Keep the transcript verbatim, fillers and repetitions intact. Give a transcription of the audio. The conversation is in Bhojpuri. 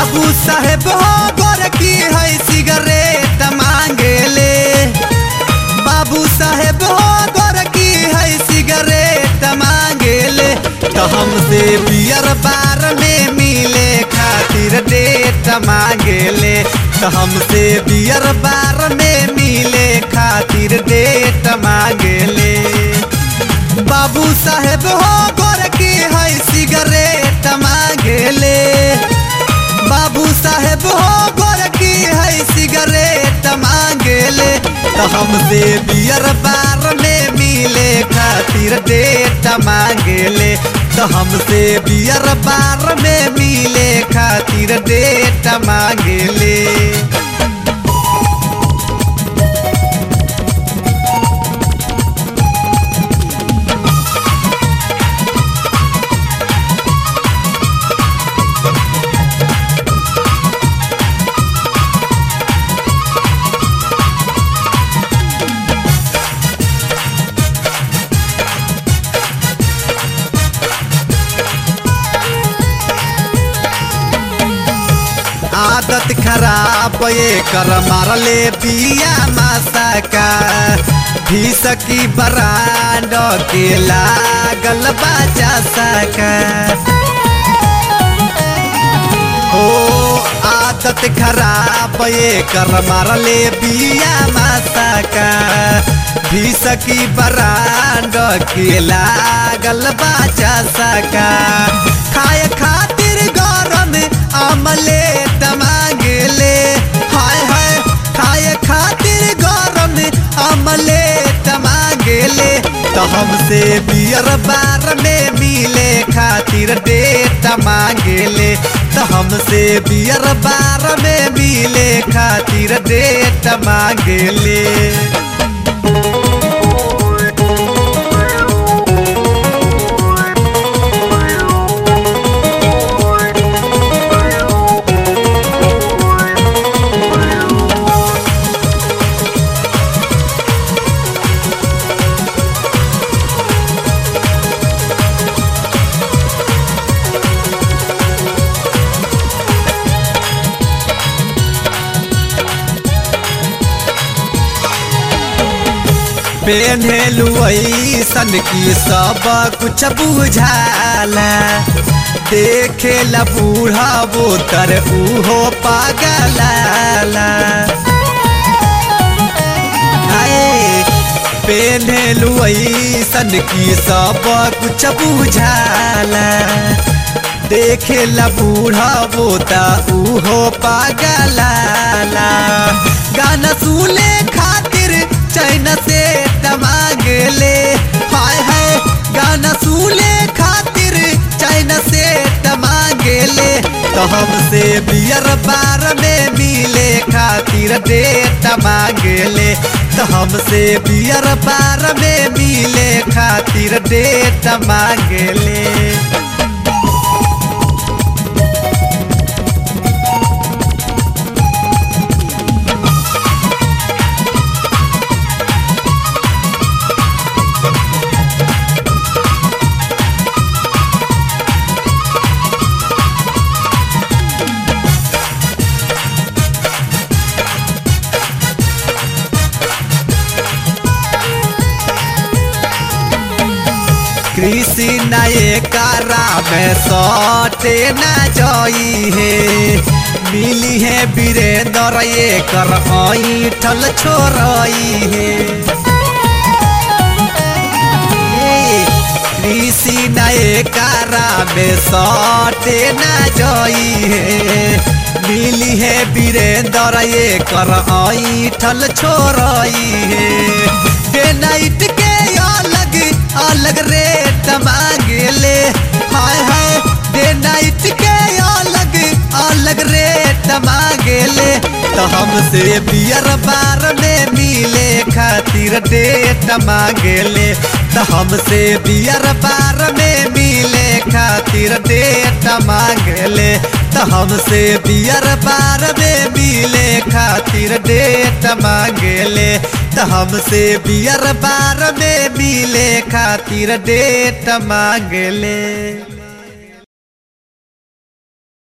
बाबू साहेब हो गोरकी है सिगरेट मांगेले। बाबू साहेब हो गोरकी है सिगरेट मांगेले। तो हमसे बियर बार में मिले खातिर डेट मांगेले। तो हमसे बियर बार में मिले खातिर डेट मांगेले। बाबू साहेब हो गोरकी है सिगरेट मांगेले। बाबू साहेब हो गोरकी है सिगरेट मांगेले। तो हमसे बियर बार में मिले खातिर डेट मांगेले। तो हमसे बियर बार में मिले खातिर डेट मांगेले। आदत खराब ये कर मारले बिया मासा का। भीसकी बरांड के लागल बाजा सका। ओ आदत खराब ये कर मारले बिया मासा का। भीसकी बरांड के लागल बाजा सका। खाए खातिर गरम अमलेट मांगेले। हाय हाय खाए खातिर गरम अमलेट मांगेले। तो हमसे बियर बार में मिले खातिर डेट मांगेले। तो हमसे बियर बार में मिले खातिर डेट मांगेले। पेन्हेलु ऐसन की सब कुछ बुझाला। देखेला बूढ़ा वो तर उहो पागलाला। पेन्हेलु ऐसन की सब कुछ बुझाला। देखेला बूढ़ा वो ता उहो पागलाला। गाना सुने खातिर चैन से मांगेले। हाय हाय गाना सुने खातिर चैन से मांगेले। तो हमसे बियर बार में मिले खातिर डेट मांगेले। तो हमसे बियर बार में मिले खातिर डेट मांगेले। कृषि नए कारा में सटे न जाई है। मिली है वीरेंद्र ये कर ठल छोड़ई है। कृषि नए कारा में सटे न जाई है। मिली है वीरेंद्र ये कर ठल छोड़ई है। डे नाइट के अलग अलग रेट मांगेले। हाय हाय डे नाइट के अलग अलग रेट मांगेले। तो हमसे बियर बार में मिले खातिर डेट मांगेले। तो हमसे बियर बार में मिले खातिर डेट मांगेले। तो हमसे बियर बार में मिले खातिर डेट मांगेले। तो हमसे बियर बार में मिले खातिर डेट मांगेले।